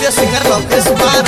Studio singer Lokesh Kumar.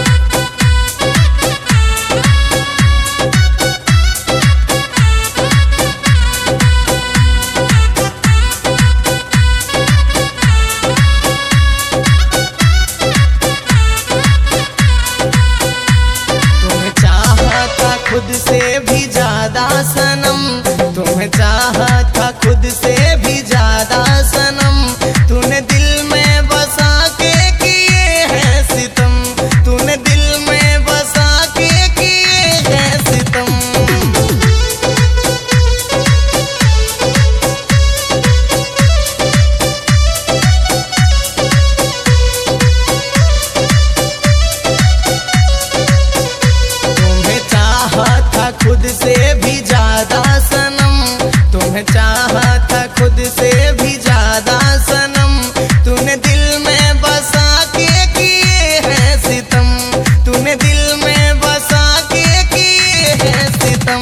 तुम्हें चाहा था खुद से भी ज्यादा सनम, तुम्हें चाहा था खुद से भी ज्यादा सनम, तूने दिल में बसा के किए हैं सितम, तूने दिल में बसा के किए हैं सितम। तुम्हें चाहा था खुद से भी ज्यादा सनम, तुम्हें चाहा था खुद से भी ज्यादा सनम, तूने दिल में बसा के किए हैं सितम, तूने दिल में बसा के किए हैं सितम।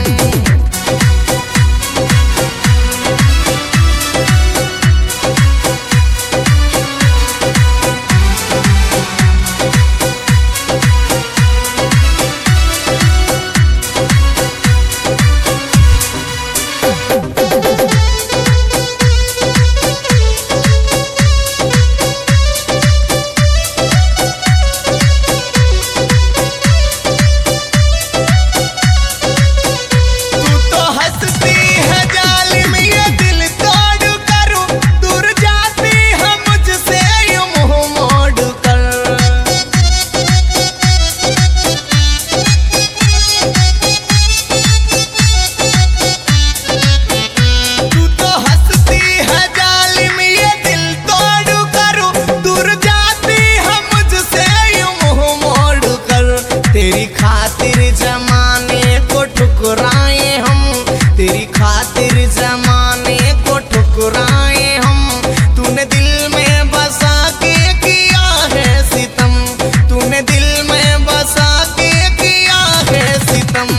तेरी खातिर जमाने को ठुकराए हम, तेरी खातिर जमाने को ठुकराए हम, तूने दिल में बसा के किया है सितम, तूने दिल में बसा के किया है सितम।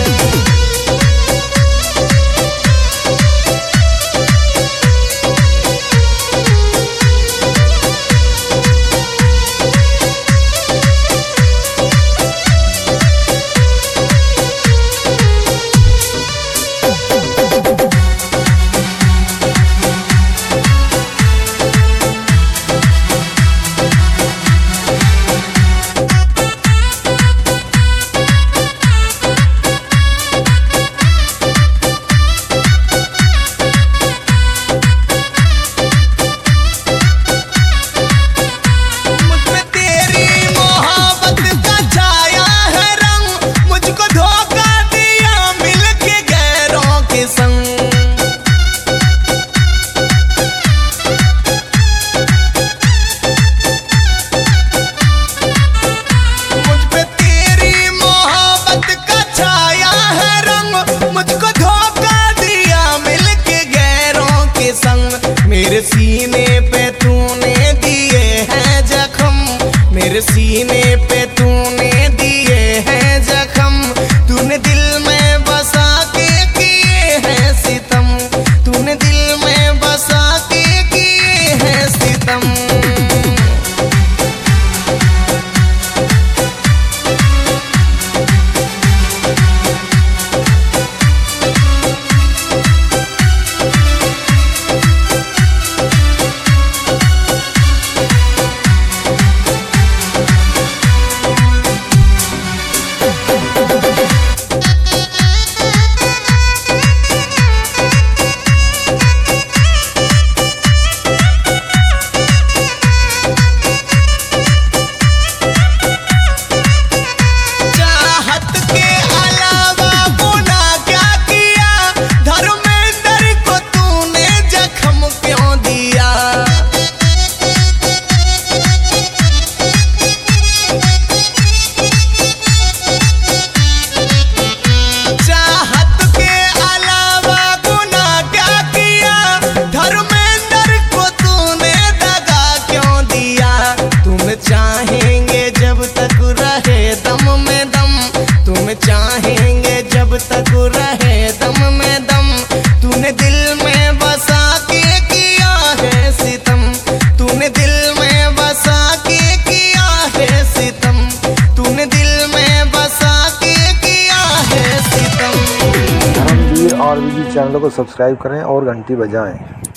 मेरे सीने पे तूने दिए हैं जख्म, मेरे सीने पे तूने दिए हैं जख्म, तूने दिल में बसा के किए हैं सितम, तूने दिल में बसा के किए हैं सितम। चैनल को सब्सक्राइब करें और घंटी बजाएं।